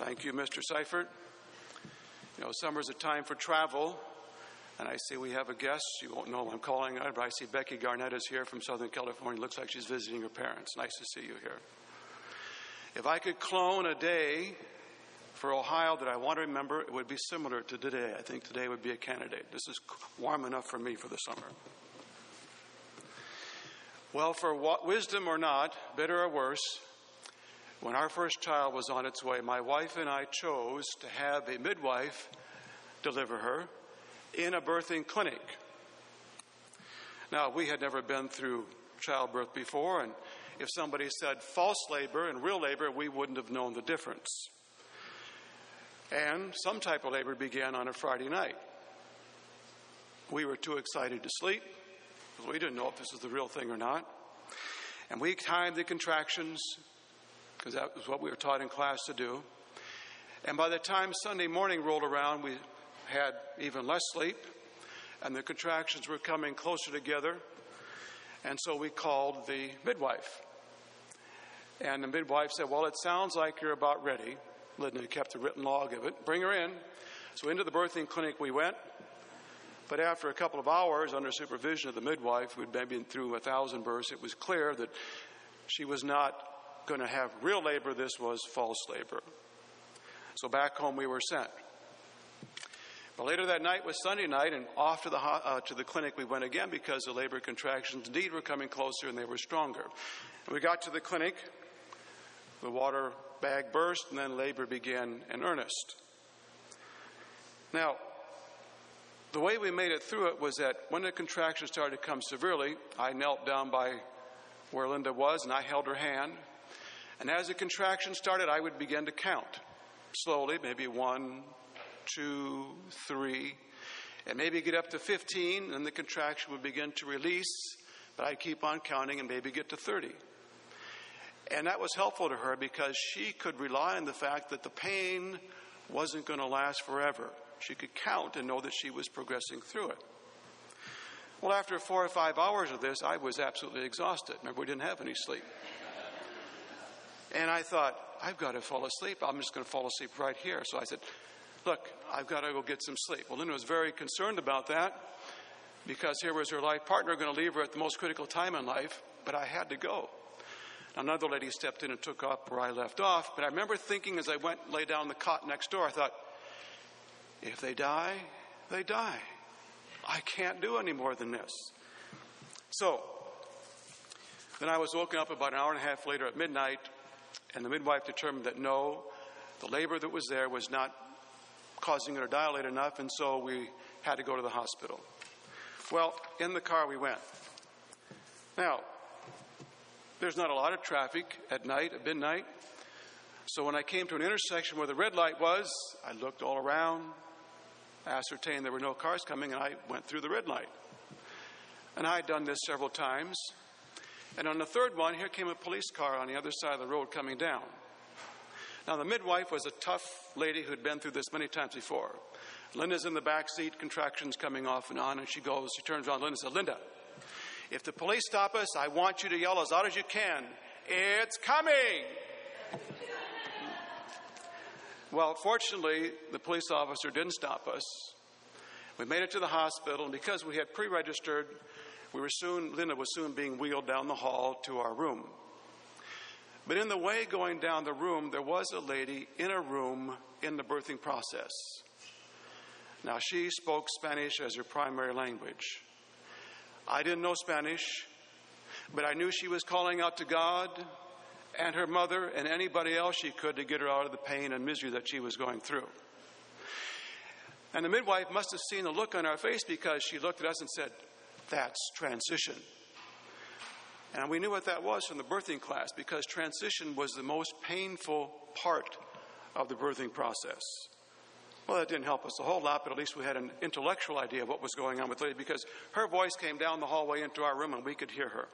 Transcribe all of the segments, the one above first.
Thank you, Mr. Seifert. You know, summer's a time for travel, and I see we have a guest. You won't know who I'm calling her, but I see Becky Garnett is here from Southern California. Looks like she's visiting her parents. Nice to see you here. If I could clone a day for Ohio that I want to remember, it would be similar to today. I think today would be a candidate. This is warm enough for me for the summer. Well, for wisdom or not, better or worse, when our first child was on its way, my wife and I chose to have a midwife deliver her in a birthing clinic. Now, we had never been through childbirth before, and if somebody said false labor and real labor, we wouldn't have known the difference. And some type of labor began on a Friday night. We were too excited to sleep, because we didn't know if this was the real thing or not. And we timed the contractions, because that was what we were taught in class to do. And by the time Sunday morning rolled around, we had even less sleep, and the contractions were coming closer together. And so we called the midwife. And the midwife said, well, it sounds like you're about ready. Linda kept a written log of it. Bring her in. So into the birthing clinic we went. But after a couple of hours, under supervision of the midwife, who'd been through 1,000 births, it was clear that she was not going to have real labor. This was false labor. So back home we were sent. But later that night was Sunday night, and off to the clinic we went again, because the labor contractions indeed were coming closer and they were stronger. And we got to the clinic, the water bag burst, and then labor began in earnest. Now, the way we made it through it was that when the contractions started to come severely, I knelt down by where Linda was and I held her hand. And as the contractions started, I would begin to count slowly, maybe 1, 2, 3, and maybe get up to 15, and the contraction would begin to release, but I'd keep on counting and maybe get to 30. And that was helpful to her because she could rely on the fact that the pain wasn't going to last forever. She could count and know that she was progressing through it. Well, after 4 or 5 hours of this, I was absolutely exhausted. Remember, we didn't have any sleep. And I thought, I've got to fall asleep. I'm just going to fall asleep right here. So I said, look, I've got to go get some sleep. Well, Linda was very concerned about that because here was her life partner going to leave her at the most critical time in life, but I had to go. Another lady stepped in and took up where I left off, but I remember thinking as I went and lay down on the cot next door, I thought, if they die, they die. I can't do any more than this. So then I was woken up about an hour and a half later at midnight, and the midwife determined that no, the labor that was there was not causing her to dilate enough, and so we had to go to the hospital. Well, in the car we went. Now, there's not a lot of traffic at night, at midnight. So when I came to an intersection where the red light was, I looked all around, ascertained there were no cars coming, and I went through the red light. And I had done this several times. And on the third one, here came a police car on the other side of the road coming down. Now, the midwife was a tough lady who'd been through this many times before. Linda's in the back seat, contractions coming off and on, and she turns around to Linda and says, Linda, if the police stop us, I want you to yell as loud as you can, it's coming! Well, fortunately, the police officer didn't stop us. We made it to the hospital, and because we had pre-registered, Linda was soon being wheeled down the hall to our room. But in the way going down the room, there was a lady in a room in the birthing process. Now, she spoke Spanish as her primary language. I didn't know Spanish, but I knew she was calling out to God and her mother and anybody else she could to get her out of the pain and misery that she was going through. And the midwife must have seen the look on our face because she looked at us and said, that's transition. And we knew what that was from the birthing class because transition was the most painful part of the birthing process. Well, that didn't help us a whole lot, but at least we had an intellectual idea of what was going on with Lily because her voice came down the hallway into our room and we could hear her.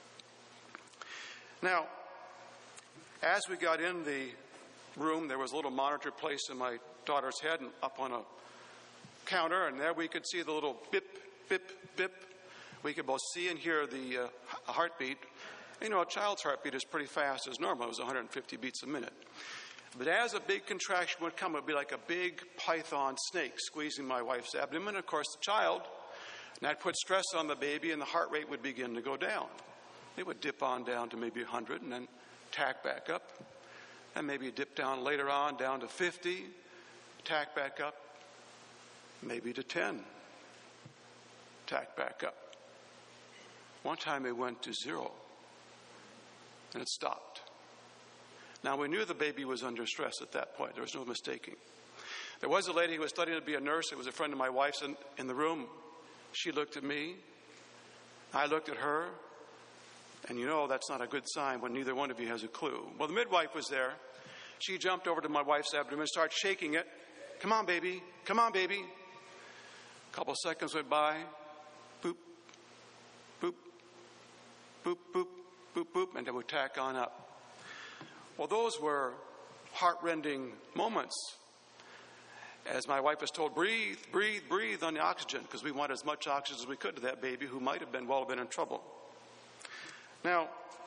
Now, as we got in the room, there was a little monitor placed in my daughter's head and up on a counter, and there we could see the little bip, bip, bip. We could both see and hear the heartbeat. You know, a child's heartbeat is pretty fast as normal. It was 150 beats a minute. But as a big contraction would come, it would be like a big python snake squeezing my wife's abdomen. Of course, the child, and that put stress on the baby, and the heart rate would begin to go down. It would dip on down to maybe 100 and then tack back up. And maybe dip down later on, down to 50, tack back up, maybe to 10, tack back up. One time it went to 0, and it stopped. Now, we knew the baby was under stress at that point. There was no mistaking. There was a lady who was studying to be a nurse. It was a friend of my wife's in the room. She looked at me. I looked at her. And you know that's not a good sign when neither one of you has a clue. Well, the midwife was there. She jumped over to my wife's abdomen and started shaking it. Come on, baby. Come on, baby. A couple seconds went by. Boop, boop, boop, boop, boop, boop, and it would tack on up. Well, those were heart-rending moments. As my wife was told, breathe, breathe, breathe on the oxygen, because we wanted as much oxygen as we could to that baby who might have been in trouble. Now,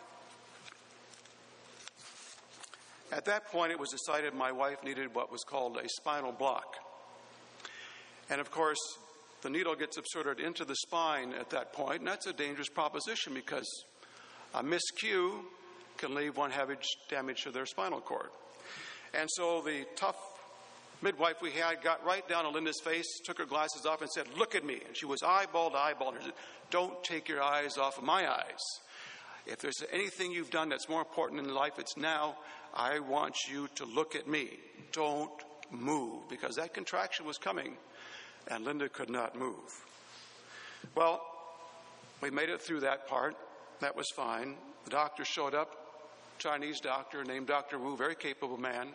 at that point, it was decided my wife needed what was called a spinal block. And of course, the needle gets inserted into the spine at that point, and that's a dangerous proposition because a miscue can leave one having damage to their spinal cord. And so the tough midwife we had got right down on Linda's face, took her glasses off and said, "Look at me." And she was eyeball to eyeball. And she said, "Don't take your eyes off of my eyes. If there's anything you've done that's more important in life, it's now. I want you to look at me. Don't move." Because that contraction was coming and Linda could not move. Well, we made it through that part. That was fine. The doctor showed up, Chinese doctor named Dr. Wu, very capable man.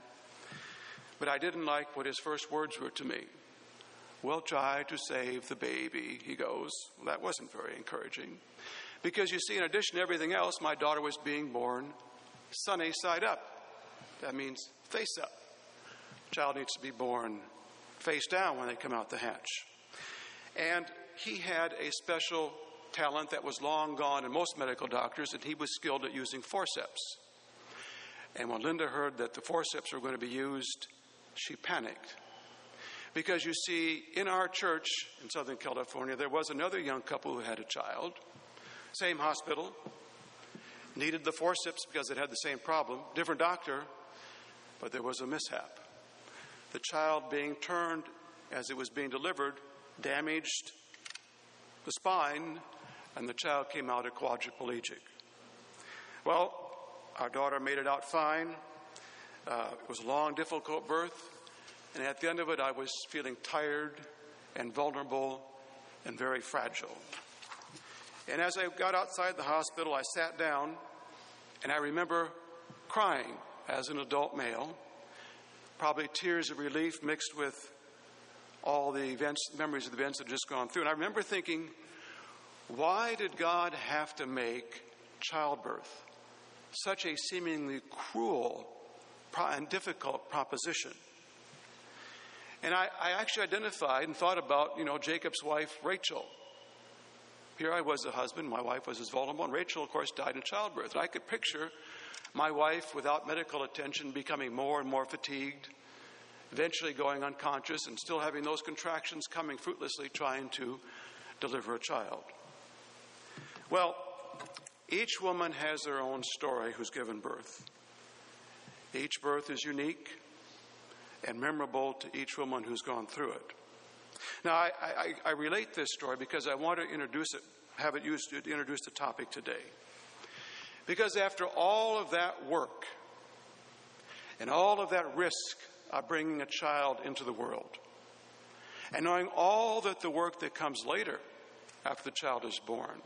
But I didn't like what his first words were to me. "We'll try to save the baby," he goes. Well, that wasn't very encouraging. Because you see, in addition to everything else, my daughter was being born sunny side up. That means face up. Child needs to be born face down when they come out the hatch. And he had a special talent that was long gone in most medical doctors, and he was skilled at using forceps. And when Linda heard that the forceps were going to be used, she panicked. Because you see, in our church in Southern California, there was another young couple who had a child, same hospital, needed the forceps because it had the same problem, different doctor, but there was a mishap. The child being turned as it was being delivered damaged the spine, and the child came out a quadriplegic. Well, our daughter made it out fine. It was a long, difficult birth. And at the end of it, I was feeling tired and vulnerable and very fragile. And as I got outside the hospital, I sat down, and I remember crying as an adult male, probably tears of relief mixed with all the memories of the events that had just gone through. And I remember thinking, why did God have to make childbirth such a seemingly cruel and difficult proposition? And I actually identified and thought about, Jacob's wife, Rachel. Here I was the husband, my wife was as vulnerable, and Rachel, of course, died in childbirth. And I could picture my wife, without medical attention, becoming more and more fatigued, eventually going unconscious, and still having those contractions coming fruitlessly, trying to deliver a child. Well, each woman has their own story who's given birth. Each birth is unique and memorable to each woman who's gone through it. Now, I relate this story because I want to have it used to introduce the topic today. Because after all of that work and all of that risk of bringing a child into the world, and knowing all that the work that comes later after the child is born,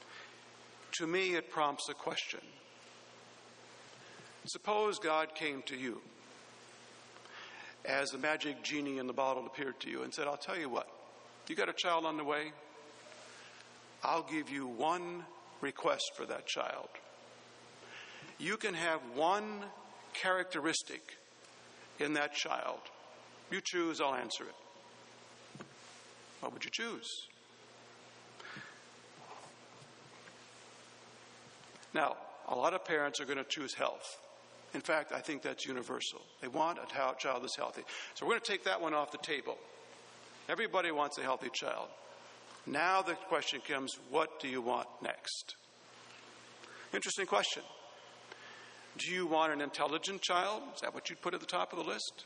to me it prompts a question. Suppose God came to you as the magic genie in the bottle appeared to you and said, "I'll tell you what, you got a child on the way? I'll give you one request for that child. You can have one characteristic in that child. You choose, I'll answer it." What would you choose? Now, a lot of parents are going to choose health. In fact, I think that's universal. They want a child that's healthy. So we're going to take that one off the table. Everybody wants a healthy child. Now the question comes, what do you want next? Interesting question. Do you want an intelligent child? Is that what you'd put at the top of the list?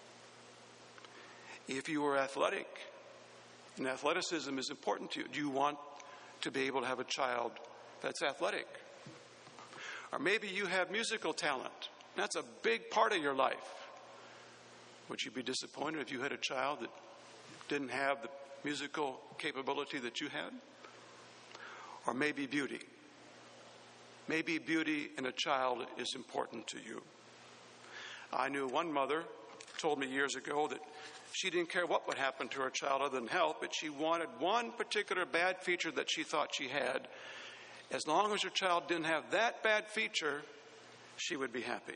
If you were athletic, and athleticism is important to you, do you want to be able to have a child that's athletic? Or maybe you have musical talent. That's a big part of your life. Would you be disappointed if you had a child that didn't have the musical capability that you had? Or maybe beauty. Maybe beauty in a child is important to you. I knew one mother told me years ago that she didn't care what would happen to her child other than health, but she wanted one particular bad feature that she thought she had. As long as her child didn't have that bad feature, she would be happy.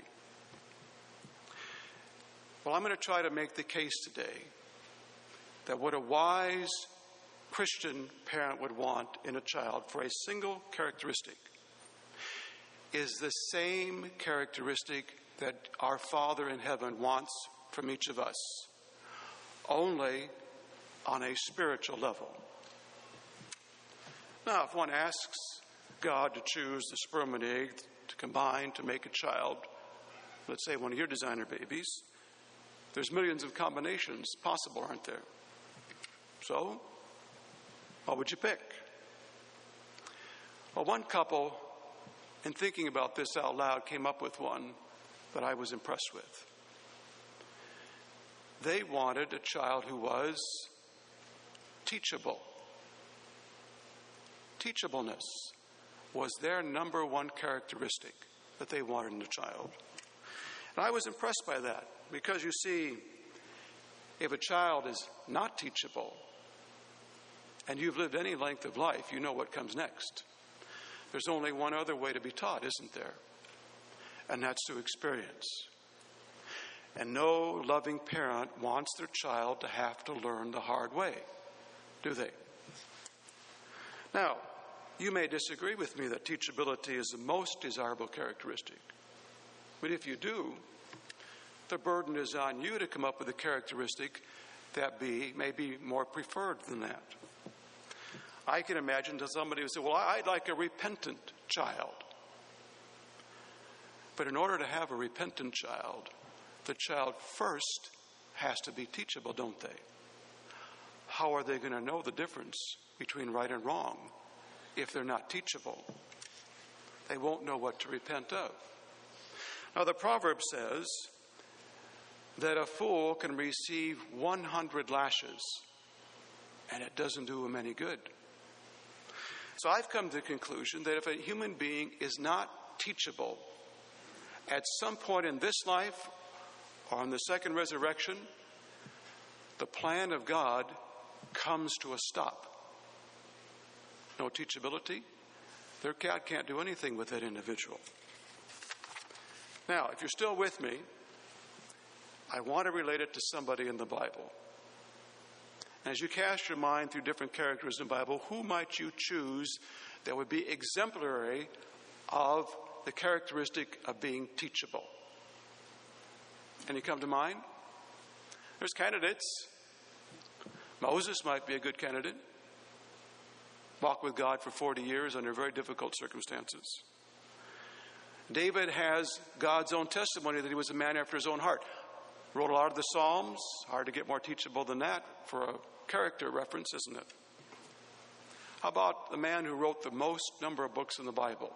Well, I'm going to try to make the case today that what a wise Christian parent would want in a child for a single characteristic is the same characteristic that our Father in heaven wants from each of us, only on a spiritual level. Now, if one asks God to choose the sperm and egg to combine to make a child, let's say one of your designer babies, there's millions of combinations possible, aren't there? So, what would you pick? Well, one couple, in thinking about this out loud, came up with one that I was impressed with. They wanted a child who was teachable. Teachableness was their number one characteristic that they wanted in a child. And I was impressed by that because, you see, if a child is not teachable and you've lived any length of life, you know what comes next. There's only one other way to be taught, isn't there? And that's through experience. And no loving parent wants their child to have to learn the hard way, do they? Now, you may disagree with me that teachability is the most desirable characteristic. But if you do, the burden is on you to come up with a characteristic that may be more preferred than that. I can imagine that somebody would say, well, I'd like a repentant child. But in order to have a repentant child, the child first has to be teachable, don't they? How are they going to know the difference between right and wrong if they're not teachable? They won't know what to repent of. Now, the proverb says that a fool can receive 100 lashes, and it doesn't do him any good. So I've come to the conclusion that if a human being is not teachable, at some point in this life or on the second resurrection, the plan of God comes to a stop. No teachability, God can't do anything with that individual. Now, if you're still with me, I want to relate it to somebody in the Bible. As you cast your mind through different characters in the Bible, who might you choose that would be exemplary of the characteristic of being teachable? Any come to mind? There's candidates. Moses might be a good candidate. Walked with God for 40 years under very difficult circumstances. David has God's own testimony that he was a man after his own heart. Wrote a lot of the Psalms. Hard to get more teachable than that for a character reference, isn't it? How about the man who wrote the most number of books in the Bible?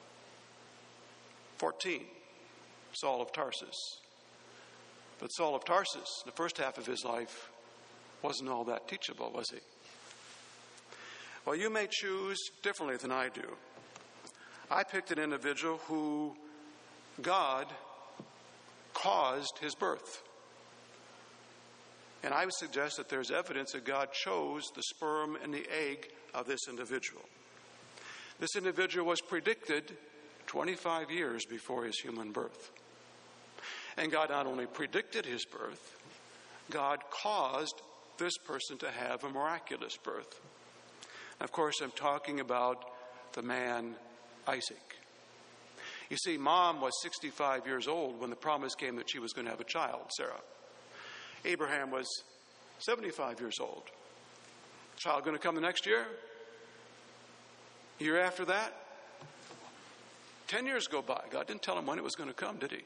14, Saul of Tarsus. But Saul of Tarsus, the first half of his life, wasn't all that teachable, was he? Well, you may choose differently than I do. I picked an individual who God caused his birth. And I would suggest that there's evidence that God chose the sperm and the egg of this individual. This individual was predicted 25 years before his human birth. And God not only predicted his birth, God caused this person to have a miraculous birth. Of course, I'm talking about the man Isaac. You see, Mom was 65 years old when the promise came that she was going to have a child, Sarah. Abraham was 75 years old. Child going to come the next year? Year after that? 10 years go by. God didn't tell him when it was going to come, did he?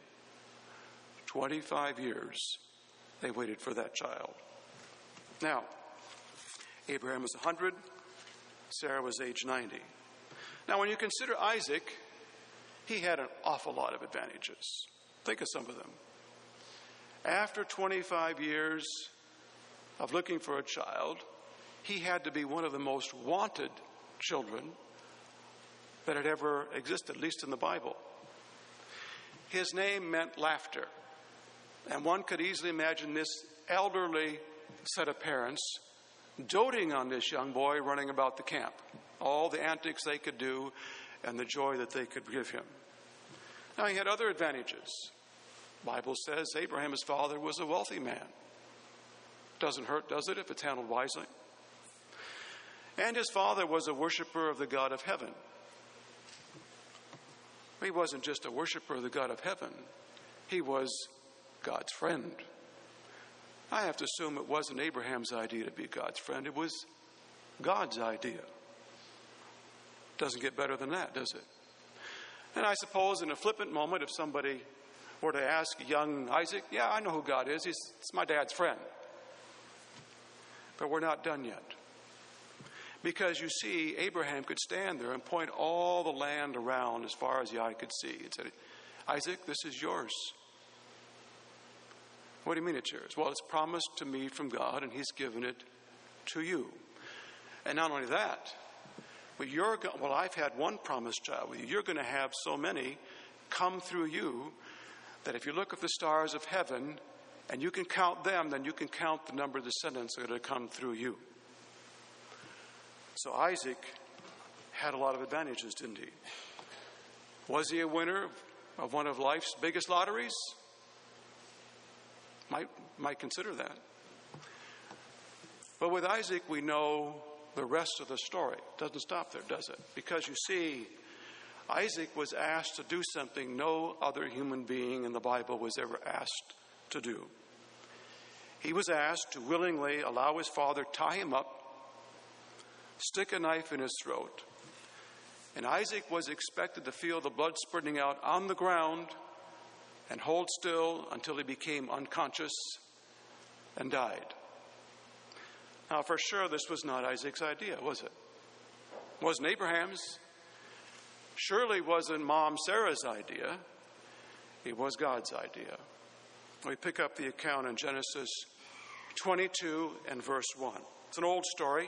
25 years they waited for that child. Now, Abraham was 100. Sarah was age 90. Now, when you consider Isaac, he had an awful lot of advantages. Think of some of them. After 25 years of looking for a child, he had to be one of the most wanted children that had ever existed, at least in the Bible. His name meant laughter. And one could easily imagine this elderly set of parents doting on this young boy running about the camp, all the antics they could do and the joy that they could give him. Now, he had other advantages. The Bible says Abraham, his father, was a wealthy man. Doesn't hurt, does it, if it's handled wisely? And his father was a worshiper of the God of heaven. He wasn't just a worshiper of the God of heaven. He was God's friend. I have to assume it wasn't Abraham's idea to be God's friend. It was God's idea. Doesn't get better than that, does it? And I suppose in a flippant moment, if somebody were to ask young Isaac, yeah, I know who God is. It's my dad's friend. But we're not done yet. Because you see, Abraham could stand there and point all the land around as far as the eye could see and said, Isaac, this is yours. What do you mean it's yours? Well, it's promised to me from God, and he's given it to you. And not only that, but I've had one promised child with you. You're going to have so many come through you that if you look at the stars of heaven and you can count them, then you can count the number of descendants that are going to come through you. So Isaac had a lot of advantages, didn't he? Was he a winner of one of life's biggest lotteries? Might consider that. But with Isaac, we know the rest of the story. It doesn't stop there, does it? Because you see, Isaac was asked to do something no other human being in the Bible was ever asked to do. He was asked to willingly allow his father tie him up, stick a knife in his throat, and Isaac was expected to feel the blood spurting out on the ground and hold still until he became unconscious and died. Now, for sure, this was not Isaac's idea, was it? It wasn't Abraham's. Surely wasn't Mom Sarah's idea. It was God's idea. We pick up the account in Genesis 22 and verse 1. It's an old story.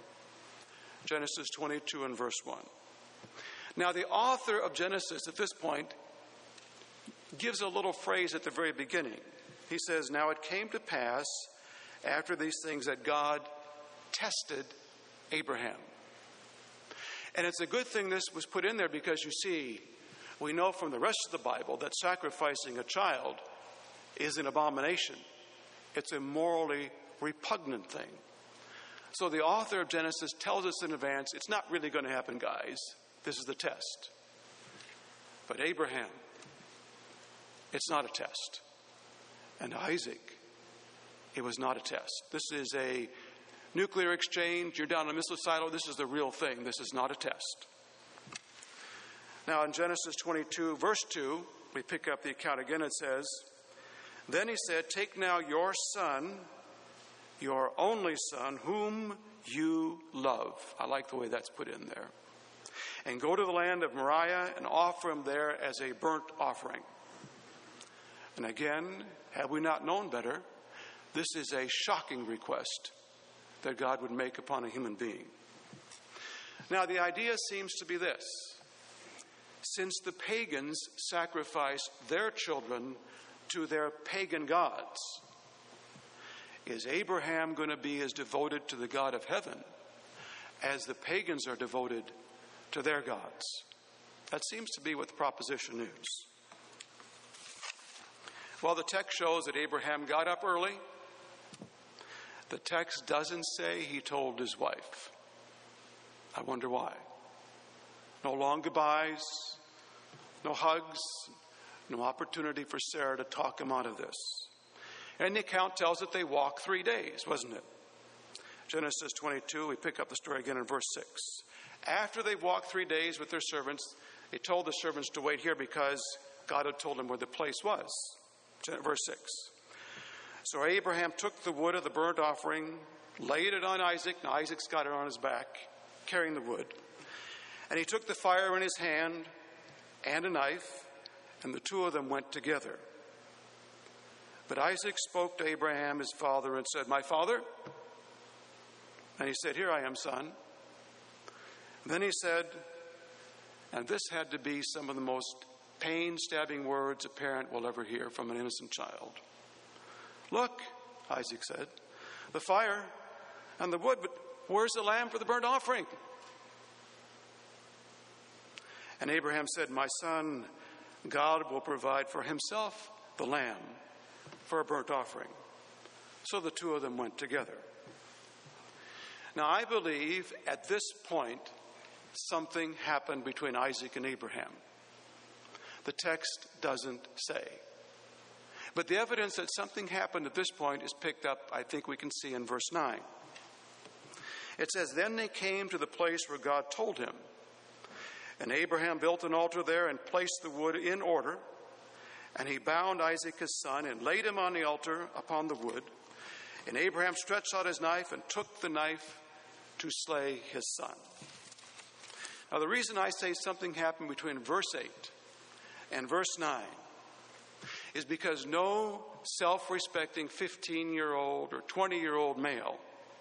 Genesis 22 and verse 1. Now, the author of Genesis at this point gives a little phrase at the very beginning. He says, now it came to pass after these things that God tested Abraham. And it's a good thing this was put in there because you see, we know from the rest of the Bible that sacrificing a child is an abomination. It's a morally repugnant thing. So the author of Genesis tells us in advance, it's not really going to happen, guys. This is the test. But Abraham, it's not a test. And Isaac, it was not a test. This is a nuclear exchange. You're down in a missile silo. This is the real thing. This is not a test. Now in Genesis 22, verse 2, we pick up the account again. It says, then he said, take now your son, your only son, whom you love. I like the way that's put in there. And go to the land of Moriah and offer him there as a burnt offering. And again, had we not known better, this is a shocking request that God would make upon a human being. Now, the idea seems to be this. Since the pagans sacrificed their children to their pagan gods, is Abraham going to be as devoted to the God of heaven as the pagans are devoted to their gods? That seems to be what the proposition is. Well, the text shows that Abraham got up early. The text doesn't say he told his wife. I wonder why. No long goodbyes, No hugs, no opportunity for Sarah to talk him out of this. And the account tells that they walked 3 days, wasn't it? Genesis 22, we pick up the story again in verse 6. After they walked 3 days with their servants, they told the servants to wait here because God had told them where the place was. Verse 6. So Abraham took the wood of the burnt offering, laid it on Isaac. Now Isaac's got it on his back, carrying the wood. And he took the fire in his hand and a knife, and the two of them went together. But Isaac spoke to Abraham, his father, and said, "My father?" And he said, "Here I am, son." And then he said, and this had to be some of the most pain-stabbing words a parent will ever hear from an innocent child. "Look," Isaac said, "the fire and the wood, but where's the lamb for the burnt offering?" And Abraham said, "My son, God will provide for himself the lamb for a burnt offering." So the two of them went together. Now, I believe at this point, something happened between Isaac and Abraham. The text doesn't say. But the evidence that something happened at this point is picked up, I think we can see in verse 9. It says, "Then they came to the place where God told him. And Abraham built an altar there and placed the wood in order. And he bound Isaac his son and laid him on the altar upon the wood. And Abraham stretched out his knife and took the knife to slay his son." Now, the reason I say something happened between verse 8 and verse 9 is because no self-respecting 15-year-old or 20-year-old male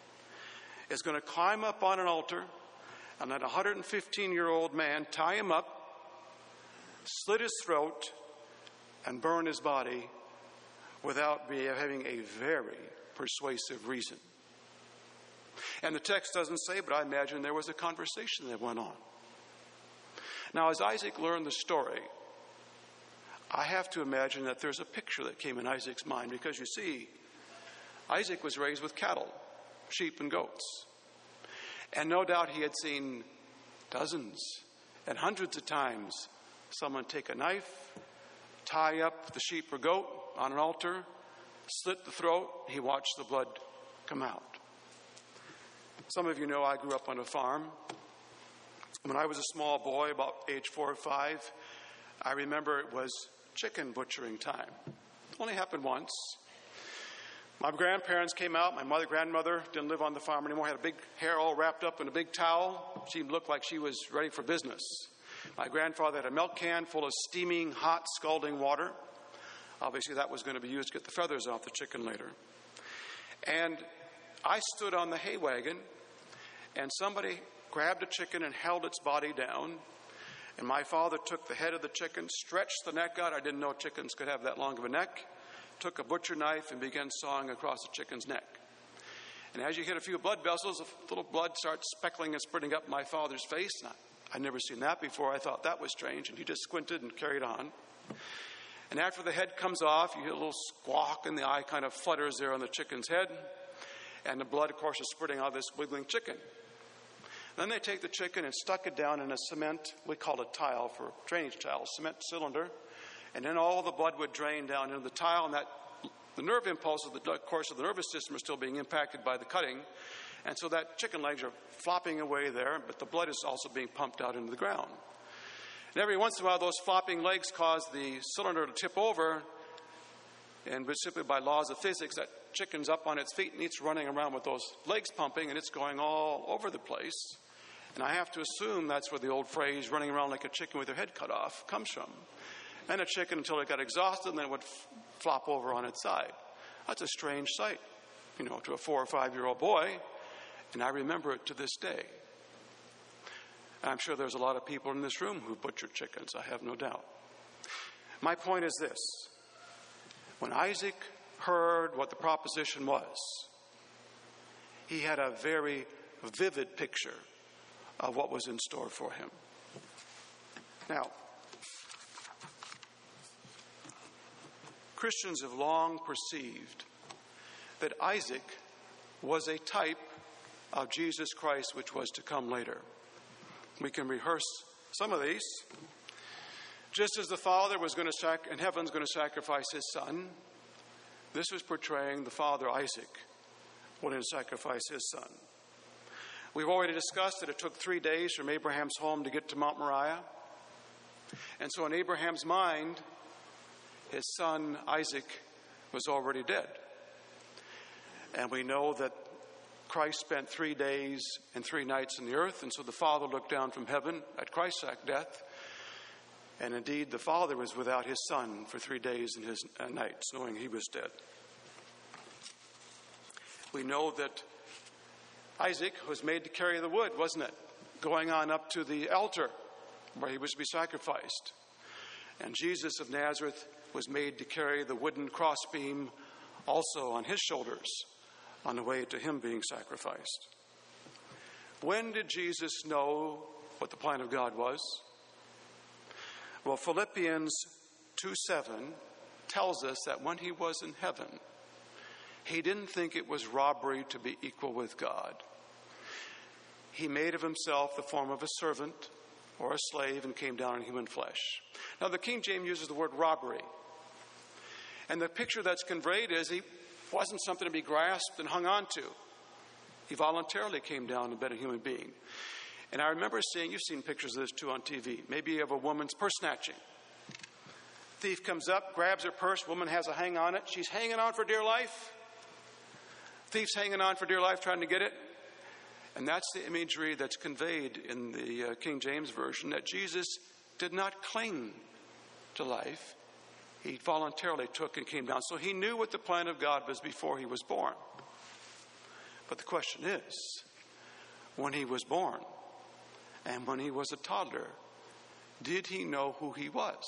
is going to climb up on an altar and let a 115-year-old man tie him up, slit his throat, and burn his body without having a very persuasive reason. And the text doesn't say, but I imagine there was a conversation that went on. Now, as Isaac learned the story, I have to imagine that there's a picture that came in Isaac's mind, because you see, Isaac was raised with cattle, sheep and goats. And no doubt he had seen dozens and hundreds of times someone take a knife, tie up the sheep or goat on an altar, slit the throat. He watched the blood come out. Some of you know I grew up on a farm. When I was a small boy, about age 4 or 5, I remember it was chicken butchering time. It only happened once. My grandparents came out. My grandmother didn't live on the farm anymore, had a big hair all wrapped up in a big towel. She looked like she was ready for business. My grandfather had a milk can full of steaming, hot, scalding water. Obviously, that was going to be used to get the feathers off the chicken later. And I stood on the hay wagon, and somebody grabbed a chicken and held its body down. And my father took the head of the chicken, stretched the neck out. I didn't know chickens could have that long of a neck. Took a butcher knife and began sawing across the chicken's neck. And as you hit a few blood vessels, a little blood starts speckling and spurting up my father's face. And I'd never seen that before. I thought that was strange. And he just squinted and carried on. And after the head comes off, you hear a little squawk, and the eye kind of flutters there on the chicken's head. And the blood, of course, is spurting out of this wiggling chicken. Then they take the chicken and stuck it down in a cement, we call it tile for drainage tile, cement cylinder. And then all the blood would drain down into the tile, and the nerve impulses, the course of the nervous system, are still being impacted by the cutting. And so that chicken legs are flopping away there, but the blood is also being pumped out into the ground. And every once in a while, those flopping legs cause the cylinder to tip over, and simply by laws of physics, that chicken's up on its feet and it's running around with those legs pumping, and it's going all over the place. And I have to assume that's where the old phrase, running around like a chicken with your head cut off, comes from. And a chicken, until it got exhausted, and then it would flop over on its side. That's a strange sight, to a 4 or 5-year-old boy. And I remember it to this day. And I'm sure there's a lot of people in this room who butchered chickens, I have no doubt. My point is this. When Isaac heard what the proposition was, he had a very vivid picture of what was in store for him. Now, Christians have long perceived that Isaac was a type of Jesus Christ, which was to come later. We can rehearse some of these. Just as the Father was going to in heaven's going to sacrifice his Son, this was portraying the father Isaac wanting to sacrifice his son. We've already discussed that it took 3 days from Abraham's home to get to Mount Moriah. And so in Abraham's mind, his son Isaac was already dead. And we know that Christ spent 3 days and 3 nights in the earth, and so the Father looked down from heaven at Christ's death. And indeed, the Father was without his Son for 3 days and his nights, knowing he was dead. We know that Isaac was made to carry the wood, wasn't it? Going on up to the altar where he was to be sacrificed. And Jesus of Nazareth was made to carry the wooden crossbeam also on his shoulders on the way to him being sacrificed. When did Jesus know what the plan of God was? Well, Philippians 2:7 tells us that when he was in heaven, he didn't think it was robbery to be equal with God. He made of himself the form of a servant or a slave and came down in human flesh. Now, the King James uses the word robbery. And the picture that's conveyed is he wasn't something to be grasped and hung on to. He voluntarily came down and been a human being. And I remember seeing, you've seen pictures of this too on TV, maybe of a woman's purse snatching. Thief comes up, grabs her purse, woman has a hang on it. She's hanging on for dear life. Thief's hanging on for dear life trying to get it. And that's the imagery that's conveyed in the King James Version, that Jesus did not cling to life. He voluntarily took and came down. So he knew what the plan of God was before he was born. But the question is, when he was born and when he was a toddler, did he know who he was?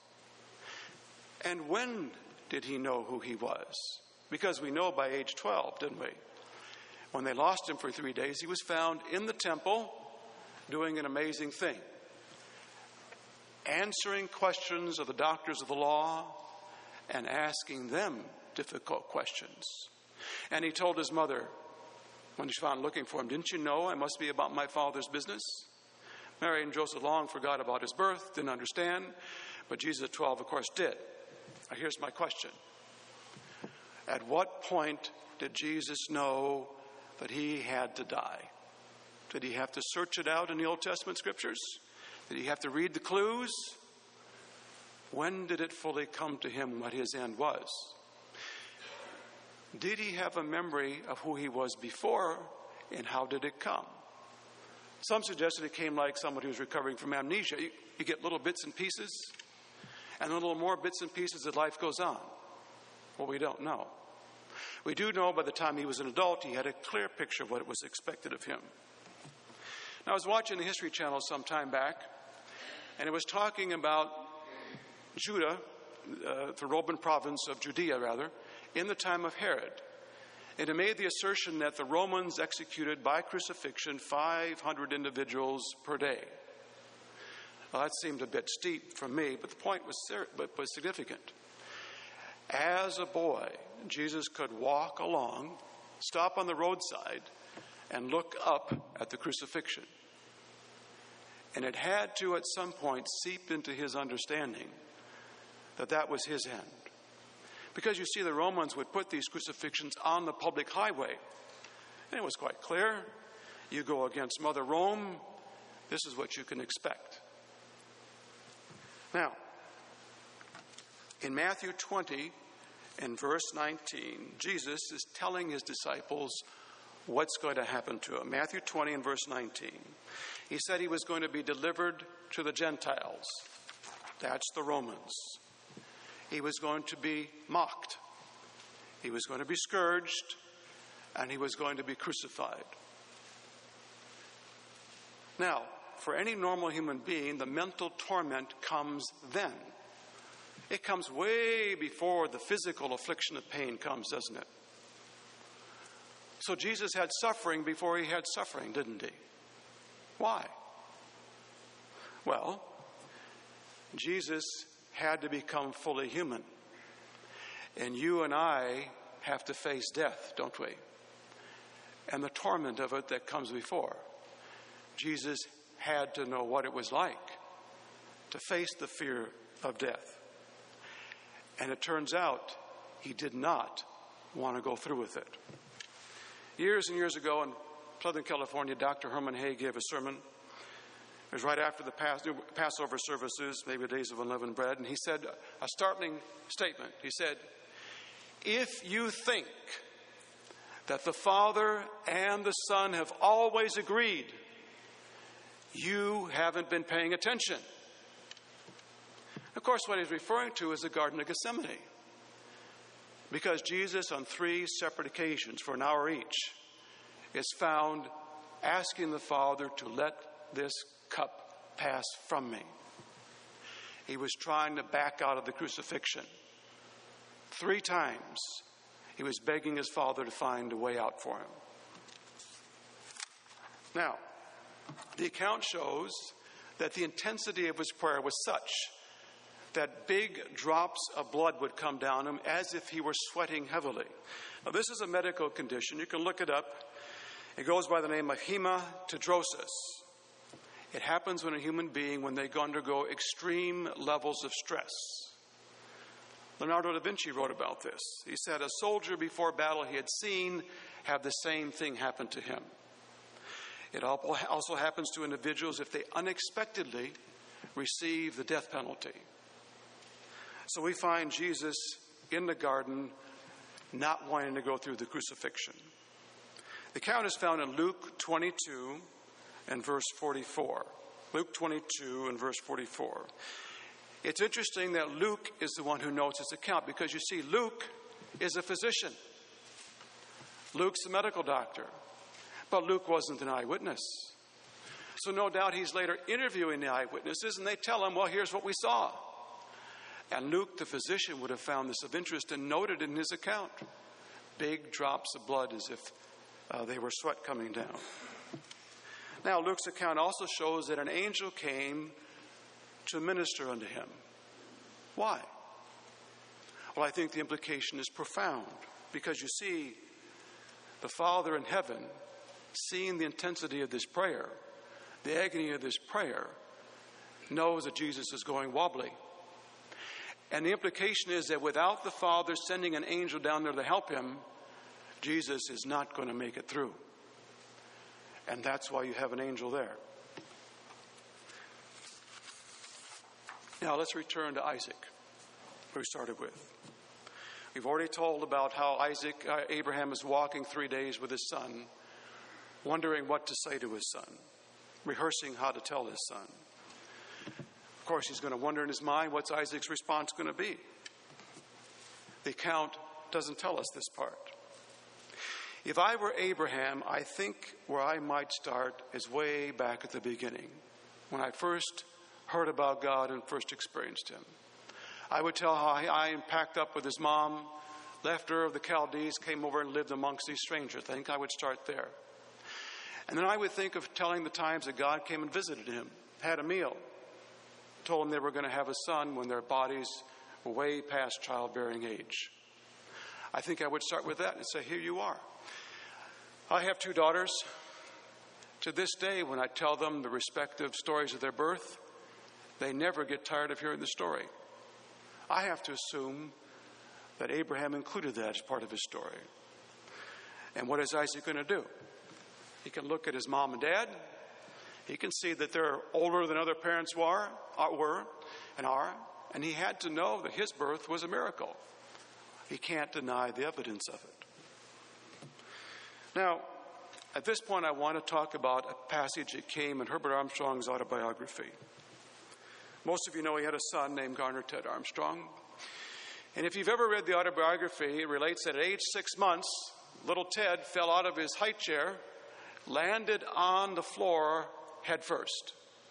And when did he know who he was? Because we know by age 12, didn't we? When they lost him for 3 days, he was found in the temple doing an amazing thing. Answering questions of the doctors of the law and asking them difficult questions. And he told his mother, when she found looking for him, "Didn't you know I must be about my Father's business?" Mary and Joseph long forgot about his birth, didn't understand, but Jesus at 12, of course, did. Now, here's my question. At what point did Jesus know that he had to die? Did he have to search it out in the Old Testament scriptures? Did he have to read the clues? When did it fully come to him what his end was? Did he have a memory of who he was before, and how did it come? Some suggested it came like somebody who's recovering from amnesia. You get little bits and pieces, and a little more bits and pieces as life goes on. Well, we don't know. We do know by the time he was an adult, he had a clear picture of what was expected of him. Now, I was watching the History Channel some time back, and it was talking about Judah, the Roman province of Judea, in the time of Herod. And it made the assertion that the Romans executed by crucifixion 500 individuals per day. Well, that seemed a bit steep for me, but the point was significant. As a boy, Jesus could walk along, stop on the roadside, and look up at the crucifixion. And it had to, at some point, seep into his understanding that that was his end. Because you see, the Romans would put these crucifixions on the public highway. And it was quite clear. You go against Mother Rome, this is what you can expect. Now, in Matthew 20 and verse 19, Jesus is telling his disciples what's going to happen to him. Matthew 20 and verse 19. He said he was going to be delivered to the Gentiles. That's the Romans. He was going to be mocked. He was going to be scourged, and he was going to be crucified. Now, for any normal human being, the mental torment comes then. It comes way before the physical affliction of pain comes, doesn't it? So Jesus had suffering before he had suffering, didn't he? Why? Well, Jesus had to become fully human. And you and I have to face death, don't we? And the torment of it that comes before. Jesus had to know what it was like to face the fear of death. And it turns out he did not want to go through with it. Years and years ago in Southern California, Dr. Herman Hay gave a sermon. It was right after the Passover services, maybe the days of unleavened bread, and he said a startling statement. He said, "If you think that the Father and the Son have always agreed, you haven't been paying attention." Of course, what he's referring to is the Garden of Gethsemane. Because Jesus, on 3 separate occasions for an hour each, is found asking the Father to let this cup pass from me. He was trying to back out of the crucifixion. 3 times he was begging his Father to find a way out for him. Now, the account shows that the intensity of his prayer was such that big drops of blood would come down him as if he were sweating heavily. Now, this is a medical condition. You can look it up. It goes by the name of hematidrosis. It happens when a human being, when they undergo extreme levels of stress. Leonardo da Vinci wrote about this. He said a soldier before battle he had seen have the same thing happen to him. It also happens to individuals if they unexpectedly receive the death penalty. So we find Jesus in the garden not wanting to go through the crucifixion. The account is found in Luke 22 and verse 44. Luke 22 and verse 44. It's interesting that Luke is the one who notes this account because you see, Luke is a physician. Luke's a medical doctor. But Luke wasn't an eyewitness. So no doubt he's later interviewing the eyewitnesses and they tell him, well, here's what we saw. And Luke, the physician, would have found this of interest and noted in his account big drops of blood as if they were sweat coming down. Now, Luke's account also shows that an angel came to minister unto him. Why? Well, I think the implication is profound because you see, the Father in heaven, seeing the intensity of this prayer, the agony of this prayer, knows that Jesus is going wobbly. And the implication is that without the Father sending an angel down there to help him, Jesus is not going to make it through. And that's why you have an angel there. Now let's return to Isaac, who we started with. We've already told about how Abraham is walking 3 days with his son, wondering what to say to his son, rehearsing how to tell his son. Of course, he's going to wonder in his mind, what's Isaac's response going to be? The account doesn't tell us this part. If I were Abraham, I think where I might start is way back at the beginning, when I first heard about God and first experienced him. I would tell how I packed up with his mom, left Ur of the Chaldees, came over and lived amongst these strangers. I think I would start there. And then I would think of telling the times that God came and visited him, had a meal, told them they were going to have a son when their bodies were way past childbearing age. I think I would start with that and say, here you are. I have 2 daughters. To this day, when I tell them the respective stories of their birth, they never get tired of hearing the story. I have to assume that Abraham included that as part of his story. And what is Isaac going to do? He can look at his mom and dad. He can see that they're older than other parents were, and he had to know that his birth was a miracle. He can't deny the evidence of it. Now, at this point, I want to talk about a passage that came in Herbert Armstrong's autobiography. Most of you know he had a son named Garner Ted Armstrong. And if you've ever read the autobiography, it relates that at age 6 months, little Ted fell out of his high chair, landed on the floor head first.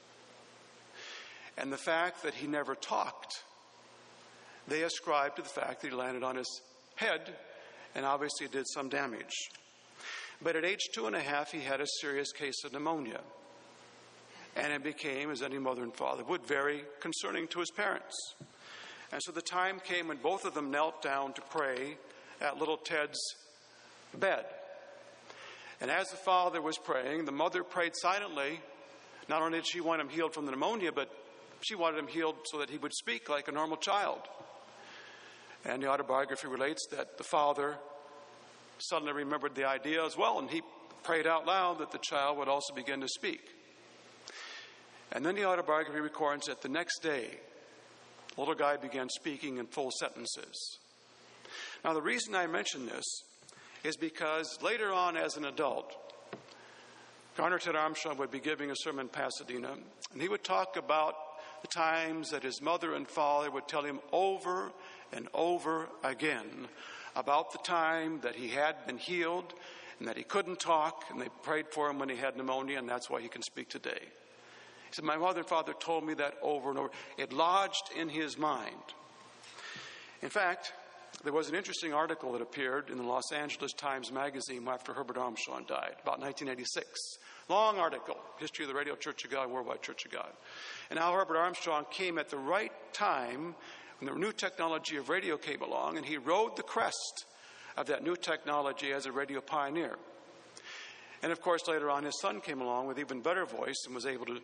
And the fact that he never talked, they ascribed to the fact that he landed on his head and obviously did some damage. But at age 2.5, he had a serious case of pneumonia. And it became, as any mother and father would, very concerning to his parents. And so the time came when both of them knelt down to pray at little Ted's bed. And as the father was praying, the mother prayed silently. Not only did she want him healed from the pneumonia, but She wanted him healed so that he would speak like a normal child. And the autobiography relates that the father suddenly remembered the idea as well, and he prayed out loud that the child would also begin to speak. And then the autobiography records that the next day, the little guy began speaking in full sentences. Now, the reason I mention this is because later on as an adult, Garner Ted Armstrong would be giving a sermon in Pasadena, and he would talk about the times that his mother and father would tell him over and over again about the time that he had been healed and that he couldn't talk, and they prayed for him when he had pneumonia, and that's why he can speak today. He said, my mother and father told me that over and over. It lodged in his mind. In fact, there was an interesting article that appeared in the Los Angeles Times Magazine after Herbert Armstrong died, about 1986. Long article, History of the Radio Church of God, Worldwide Church of God. And how Herbert Armstrong came at the right time when the new technology of radio came along, and he rode the crest of that new technology as a radio pioneer. And of course, later on, his son came along with even better voice and was able to,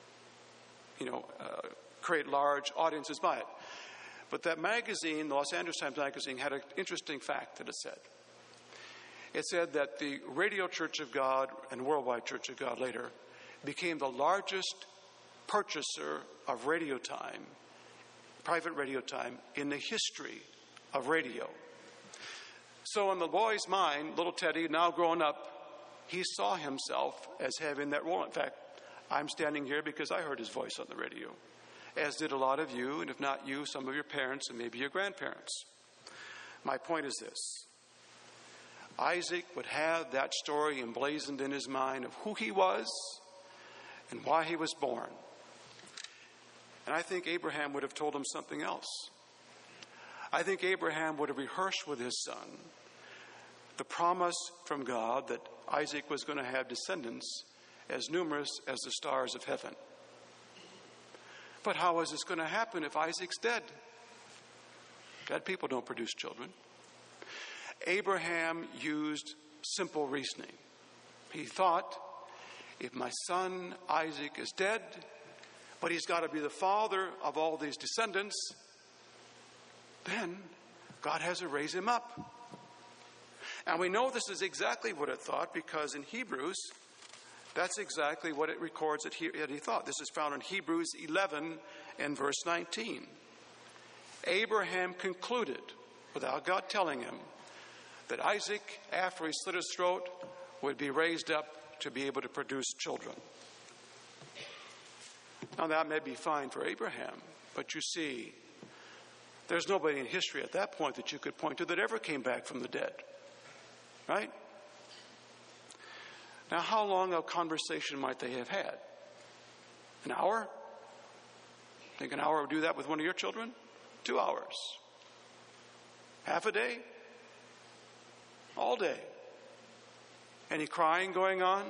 create large audiences by it. But that magazine, the Los Angeles Times Magazine, had an interesting fact that it said. It said that the Radio Church of God and Worldwide Church of God later became the largest purchaser of radio time, private radio time, in the history of radio. So in the boy's mind, little Teddy, now growing up, he saw himself as having that role. In fact, I'm standing here because I heard his voice on the radio, as did a lot of you, and if not you, some of your parents and maybe your grandparents. My point is this. Isaac would have that story emblazoned in his mind of who he was and why he was born. And I think Abraham would have told him something else. I think Abraham would have rehearsed with his son the promise from God that Isaac was going to have descendants as numerous as the stars of heaven. But how is this going to happen if Isaac's dead? Dead people don't produce children. Abraham used simple reasoning. He thought, if my son Isaac is dead, but he's got to be the father of all these descendants, then God has to raise him up. And we know this is exactly what it thought because in Hebrews, that's exactly what it records that he thought. This is found in Hebrews 11 and verse 19. Abraham concluded, without God telling him, that Isaac, after he slit his throat, would be raised up to be able to produce children. Now that may be fine for Abraham, but you see, there's nobody in history at that point that you could point to that ever came back from the dead. Right? Now, how long a conversation might they have had? An hour? Think an hour would do that with one of your children? 2 hours. Half a day? All day. Any crying going on?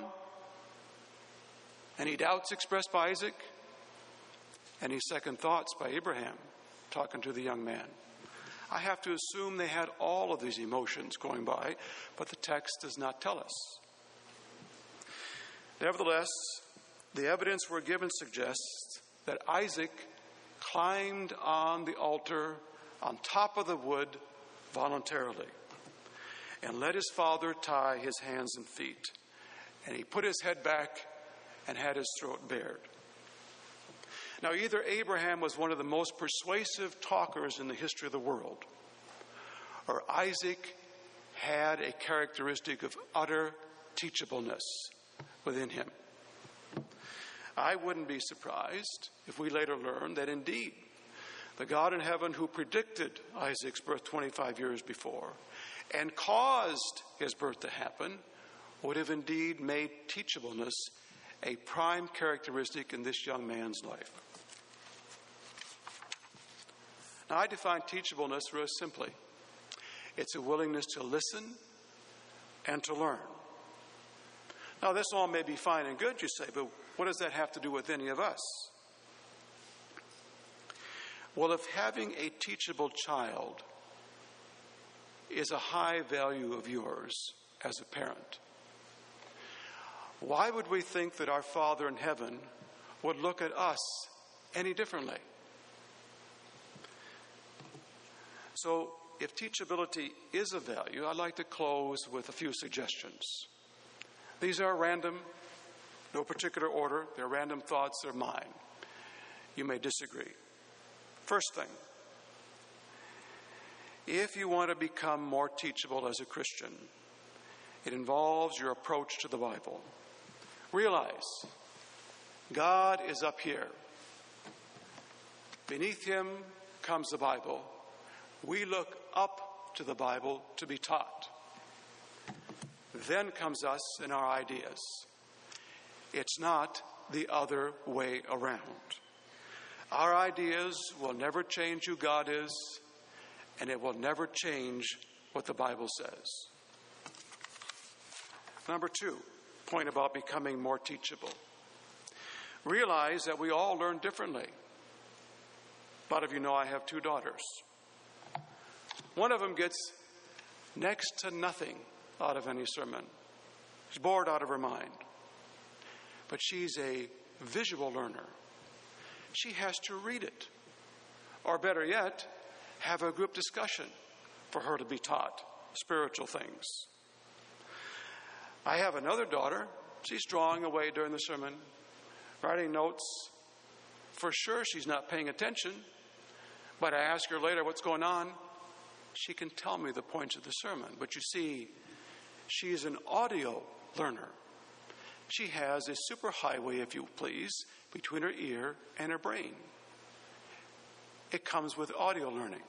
Any doubts expressed by Isaac? Any second thoughts by Abraham talking to the young man? I have to assume they had all of these emotions going by, but the text does not tell us. Nevertheless, the evidence we're given suggests that Isaac climbed on the altar on top of the wood voluntarily and let his father tie his hands and feet. And he put his head back and had his throat bared. Now, either Abraham was one of the most persuasive talkers in the history of the world, or Isaac had a characteristic of utter teachableness within him. I wouldn't be surprised if we later learn that indeed the God in heaven who predicted Isaac's birth 25 years before and caused his birth to happen would have indeed made teachableness a prime characteristic in this young man's life. Now, I define teachableness real simply. It's a willingness to listen and to learn. Now, this all may be fine and good, you say, but what does that have to do with any of us? Well, if having a teachable child is a high value of yours as a parent, why would we think that our Father in heaven would look at us any differently. So, if teachability is a value, I'd like to close with a few suggestions. These are random, no particular order. They're random thoughts, they're mine. You may disagree. First thing, if you want to become more teachable as a Christian, it involves your approach to the Bible. Realize God is up here. Beneath him comes the Bible. We look up to the Bible to be taught. Then comes us and our ideas. It's not the other way around. Our ideas will never change who God is, and it will never change what the Bible says. Number 2, point about becoming more teachable. Realize that we all learn differently. A lot of you know I have 2 daughters. One of them gets next to nothing out of any sermon. She's bored out of her mind. But she's a visual learner. She has to read it. Or better yet, have a group discussion for her to be taught spiritual things. I have another daughter. She's drawing away during the sermon, writing notes. For sure she's not paying attention, but I ask her later what's going on. She can tell me the points of the sermon. But you see, she's an audio learner. She has a superhighway, if you please, between her ear and her brain. It comes with audio learning.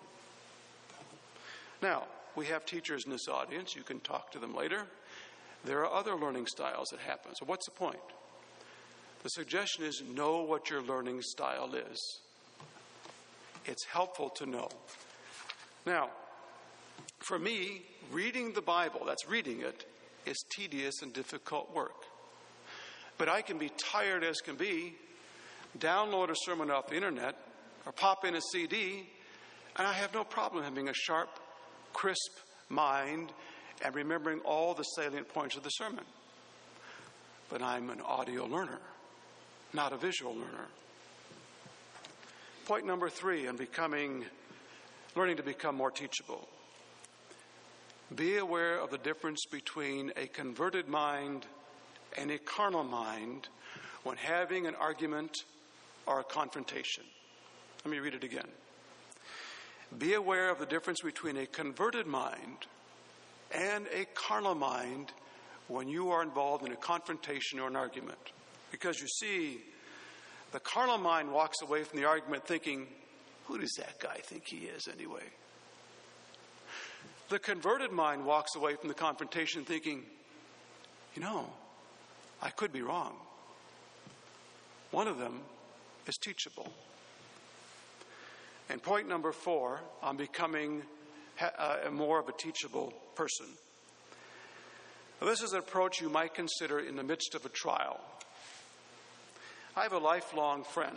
Now, we have teachers in this audience. You can talk to them later. There are other learning styles that happen. So what's the point? The suggestion is know what your learning style is. It's helpful to know. Now, for me, reading the Bible, that's reading it, is tedious and difficult work. But I can be tired as can be, download a sermon off the internet, or pop in a CD, and I have no problem having a sharp, crisp mind and remembering all the salient points of the sermon. But I'm an audio learner, not a visual learner. Point number 3 on learning to become more teachable. Be aware of the difference between a converted mind and a carnal mind when having an argument or a confrontation. Let me read it again. Be aware of the difference between a converted mind and a carnal mind when you are involved in a confrontation or an argument. Because you see, the carnal mind walks away from the argument thinking, who does that guy think he is anyway? The converted mind walks away from the confrontation thinking, I could be wrong. One of them is teachable. And point number 4 on becoming more of a teachable person. This is an approach you might consider in the midst of a trial. I have a lifelong friend.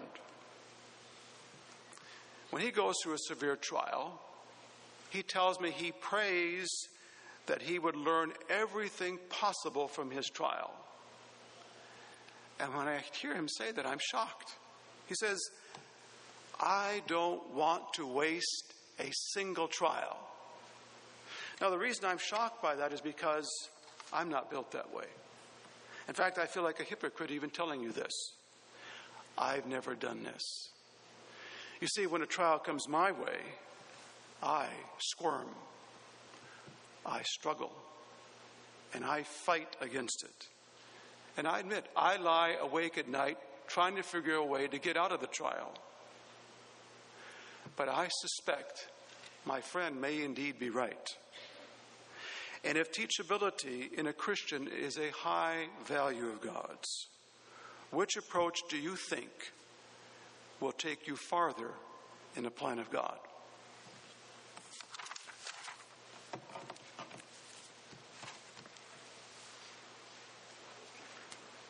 When he goes through a severe trial, he tells me he prays that he would learn everything possible from his trial. And when I hear him say that, I'm shocked. He says, I don't want to waste a single trial. Now, the reason I'm shocked by that is because I'm not built that way. In fact, I feel like a hypocrite even telling you this. I've never done this. You see, when a trial comes my way, I squirm, I struggle, and I fight against it. And I admit, I lie awake at night trying to figure a way to get out of the trial. But I suspect my friend may indeed be right. And if teachability in a Christian is a high value of God's, which approach do you think will take you farther in the plan of God?